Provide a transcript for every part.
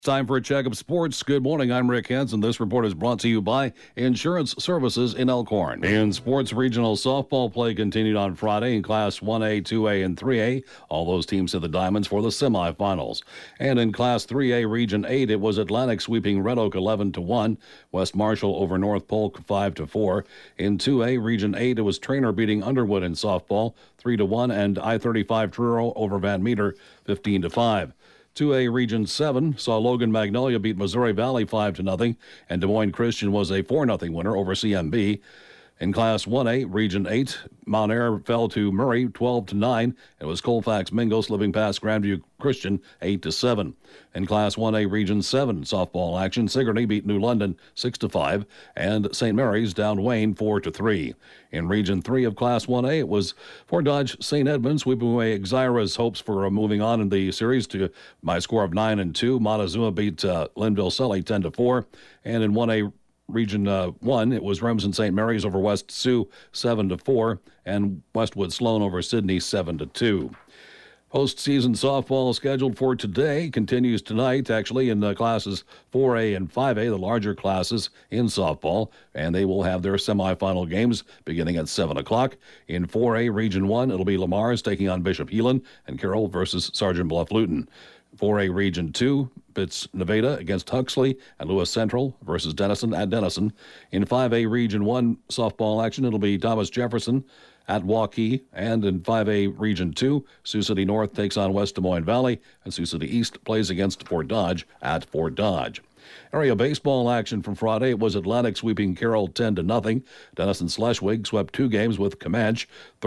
Time for a check of sports. Good morning. I'm Rick Hansen. This report is brought to you by Insurance Services in Elkhorn. In sports, regional softball play continued on Friday in Class 1A, 2A, and 3A. All those teams hit the Diamonds for the semifinals. And in Class 3A, Region 8, it was Atlantic sweeping Red Oak 11-1. West Marshall over North Polk 5-4. In 2A, Region 8, it was Trainer beating Underwood in softball 3-1, and I-35 Truro over Van Meter 15-5. 2A Region 7 saw Logan Magnolia beat Missouri Valley 5-0, and Des Moines Christian was a 4-0 winner over CMB. In Class 1A, Region 8, Mount Ayr fell to Murray 12-9. It was Colfax Mingo slipping past Grandview Christian 8-7. In Class 1A, Region 7, softball action, Sigourney beat New London 6-5, and St. Mary's downed Wayne 4-3. In Region 3 of Class 1A, it was Fort Dodge St. Edmunds sweeping away Exira's hopes for moving on in the series by a score of 9-2. Montezuma beat Linville Sully 10-4, and in 1A Region 1, it was Remsen St. Mary's over West Sioux 7-4, and Westwood Sloan over Sydney 7-2. Postseason softball scheduled for today continues tonight, actually, in classes 4A and 5A, the larger classes in softball, and they will have their semifinal games beginning at 7 o'clock. In 4A Region 1, it'll be Lamar's taking on Bishop Heelan, and Carroll versus Sergeant Bluff-Luton. 4A Region 2, Pitts Nevada against Huxley, and Lewis Central versus Denison at Denison. In 5A Region 1 softball action, it'll be Thomas Jefferson at Waukee, and in 5A Region 2, Sioux City North takes on West Des Moines Valley, and Sioux City East plays against Fort Dodge at Fort Dodge. Area baseball action from Friday, it was Atlantic sweeping Carroll 10-0. Denison Schleswig swept two games with Comanche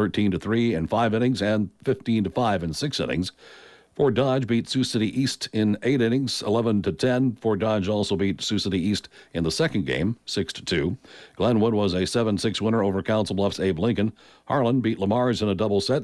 13-3 in 5 innings and 15-5 in 6 innings. Fort Dodge beat Sioux City East in 8 innings, 11-10. Fort Dodge also beat Sioux City East in the second game, 6-2. Glenwood was a 7-6 winner over Council Bluffs' Abe Lincoln. Harlan beat Lamar's in a double set,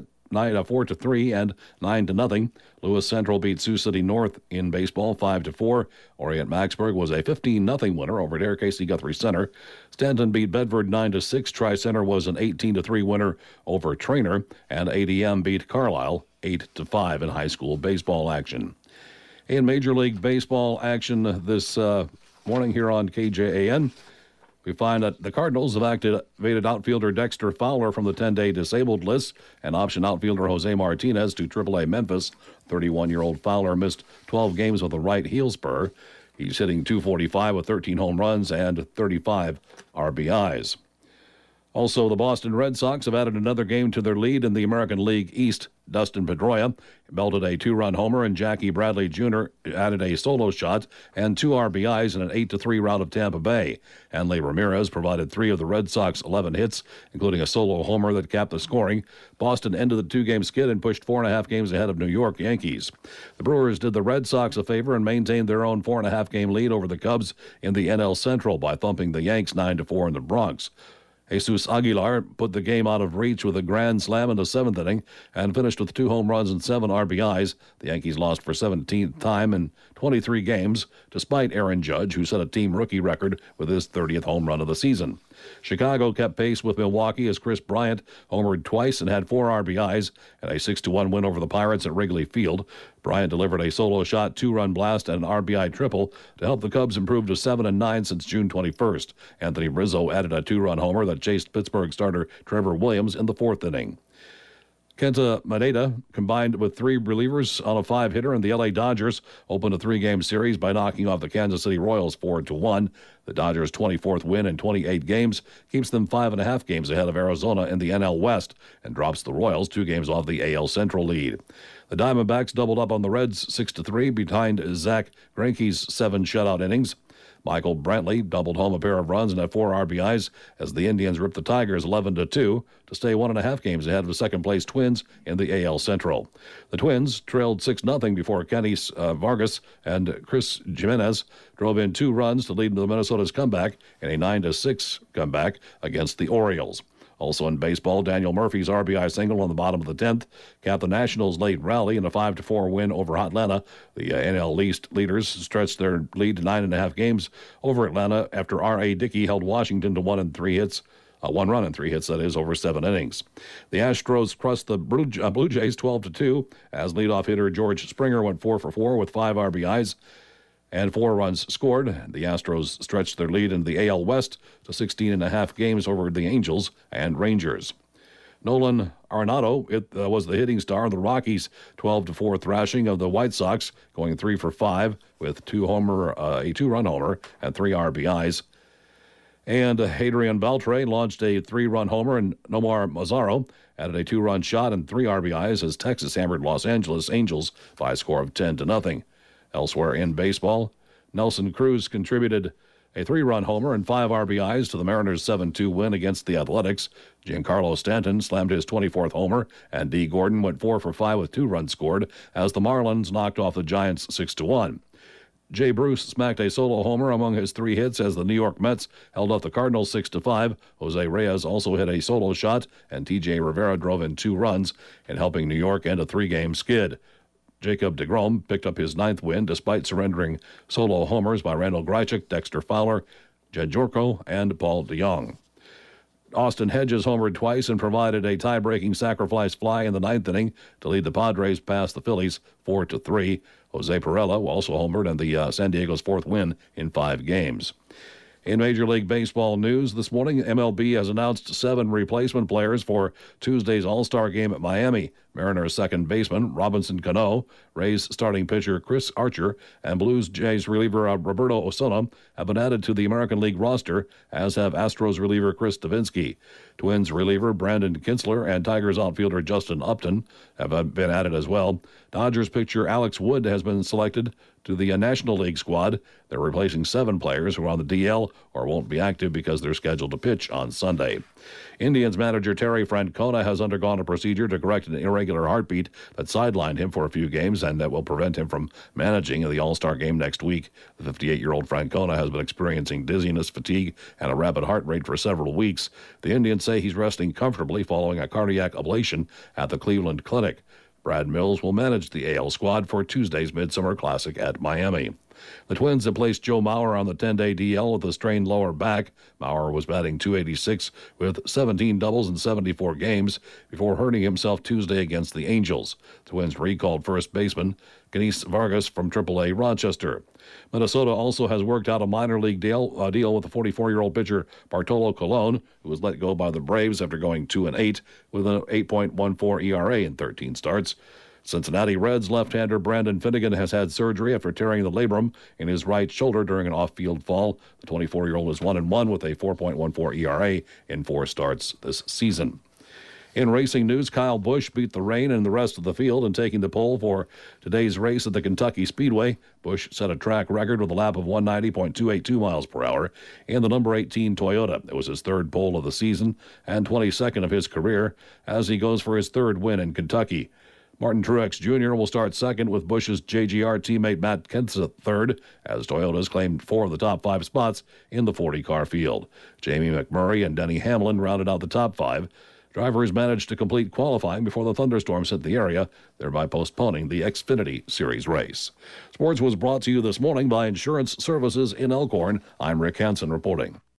4-3 and 9-0. Lewis Central beat Sioux City North in baseball 5-4. Orient Maxburg was a 15-0 winner over Dare Casey Guthrie Center. Stanton beat Bedford 9-6. Tri-Center was an 18-3 winner over Trainer, and ADM beat Carlisle 8-5 in high school baseball action. In Major League Baseball action this morning here on KJAN, we find that the Cardinals have activated outfielder Dexter Fowler from the 10-day disabled list and optioned outfielder Jose Martinez to AAA Memphis. 31-year-old Fowler missed 12 games with a right heel spur. He's hitting .245 with 13 home runs and 35 RBIs. Also, the Boston Red Sox have added another game to their lead in the American League East. Dustin Pedroia belted a 2-run homer, and Jackie Bradley Jr. added a solo shot and 2 RBIs in an 8-3 rout of Tampa Bay. Hanley Ramirez provided 3 of the Red Sox 11 hits, including a solo homer that capped the scoring. Boston ended the 2-game skid and pushed 4.5 games ahead of New York Yankees. The Brewers did the Red Sox a favor and maintained their own 4.5 game lead over the Cubs in the NL Central by thumping the Yanks 9-4 in the Bronx. Jesus Aguilar put the game out of reach with a grand slam in the 7th inning and finished with 2 home runs and 7 RBIs. The Yankees lost for 17th time in 23 games, despite Aaron Judge, who set a team rookie record with his 30th home run of the season. Chicago kept pace with Milwaukee as Chris Bryant homered twice and had 4 RBIs and a 6-1 win over the Pirates at Wrigley Field. Bryant delivered a solo shot, 2-run blast, and an RBI triple to help the Cubs improve to 7-9 since June 21st. Anthony Rizzo added a 2-run homer that chased Pittsburgh starter Trevor Williams in the 4th inning. Kenta Maeda combined with 3 relievers on a 5-hitter, and the LA Dodgers opened a 3-game series by knocking off the Kansas City Royals 4-1. The Dodgers' 24th win in 28 games keeps them 5.5 games ahead of Arizona in the NL West and drops the Royals 2 games off the AL Central lead. The Diamondbacks doubled up on the Reds 6-3 behind Zach Greinke's 7 shutout innings. Michael Brantley doubled home a pair of runs and had 4 RBIs as the Indians ripped the Tigers 11-2 to stay 1.5 games ahead of the second-place Twins in the AL Central. The Twins trailed 6-0 before Kenny Vargas and Chris Jimenez drove in 2 runs to lead to the Minnesota's comeback in a 9-6 comeback against the Orioles. Also in baseball, Daniel Murphy's RBI single on the bottom of the 10th capped the Nationals' late rally in a 5-4 win over Atlanta. The NL East leaders stretched their lead to 9.5 games over Atlanta after R.A. Dickey held Washington to 1 run and 3 hits, that is, over 7 innings. The Astros crushed the Blue Jays 12-2 as leadoff hitter George Springer went 4 for 4 with 5 RBIs. and 4 runs scored. The Astros stretched their lead in the AL West to 16.5 games over the Angels and Rangers. Nolan Arenado was the hitting star of the Rockies' 12-4 thrashing of the White Sox, going 3 for 5 with a 2-run homer and 3 RBIs. And Adrian Beltre launched a 3-run homer, and Nomar Mazara added a 2-run shot and 3 RBIs as Texas hammered Los Angeles Angels by a score of 10-0. Elsewhere in baseball, Nelson Cruz contributed a 3-run homer and 5 RBIs to the Mariners' 7-2 win against the Athletics. Giancarlo Stanton slammed his 24th homer, and D. Gordon went 4 for 5 with 2 runs scored as the Marlins knocked off the Giants 6-1. Jay Bruce smacked a solo homer among his 3 hits as the New York Mets held off the Cardinals 6-5. Jose Reyes also hit a solo shot, and T.J. Rivera drove in 2 runs in helping New York end a 3-game skid. Jacob deGrom picked up his 9th win despite surrendering solo homers by Randall Grichuk, Dexter Fowler, Jed Jorko, and Paul DeJong. Austin Hedges homered twice and provided a tie-breaking sacrifice fly in the 9th inning to lead the Padres past the Phillies 4-3. Jose Pirela also homered in the San Diego's 4th win in 5 games. In Major League Baseball news this morning, MLB has announced 7 replacement players for Tuesday's All-Star game at Miami. Mariners second baseman Robinson Cano, Rays starting pitcher Chris Archer, and Blues Jays reliever Roberto Osuna have been added to the American League roster, as have Astros reliever Chris Davinsky. Twins reliever Brandon Kintzler and Tigers outfielder Justin Upton have been added as well. Dodgers pitcher Alex Wood has been selected to the National League squad. They're replacing 7 players who are on the DL or won't be active because they're scheduled to pitch on Sunday. Indians manager Terry Francona has undergone a procedure to correct an irregular heartbeat that sidelined him for a few games and that will prevent him from managing the All-Star game next week. The 58-year-old Francona has been experiencing dizziness, fatigue, and a rapid heart rate for several weeks. The Indians say he's resting comfortably following a cardiac ablation at the Cleveland Clinic. Brad Mills will manage the AL squad for Tuesday's Midsummer Classic at Miami. The Twins have placed Joe Mauer on the 10-day DL with a strained lower back. Mauer was batting .286 with 17 doubles in 74 games before hurting himself Tuesday against the Angels. The Twins recalled first baseman Ganesh Vargas from AAA Rochester. Minnesota also has worked out a minor league deal with the 44-year-old pitcher Bartolo Colon, who was let go by the Braves after going 2-8 with an 8.14 ERA in 13 starts. Cincinnati Reds left-hander Brandon Finnegan has had surgery after tearing the labrum in his right shoulder during an off-field fall. The 24-year-old was 1-1 with a 4.14 ERA in 4 starts this season. In racing news, Kyle Busch beat the rain and the rest of the field in taking the pole for today's race at the Kentucky Speedway. Busch set a track record with a lap of 190.282 miles per hour in the number 18 Toyota. It was his 3rd pole of the season and 22nd of his career as he goes for his 3rd win in Kentucky. Martin Truex Jr. will start second with Busch's JGR teammate Matt Kenseth third, as Toyota's claimed 4 of the top 5 spots in the 40-car field. Jamie McMurray and Denny Hamlin rounded out the top 5. Drivers managed to complete qualifying before the thunderstorms hit the area, thereby postponing the Xfinity Series race. Sports was brought to you this morning by Insurance Services in Elkhorn. I'm Rick Hansen reporting.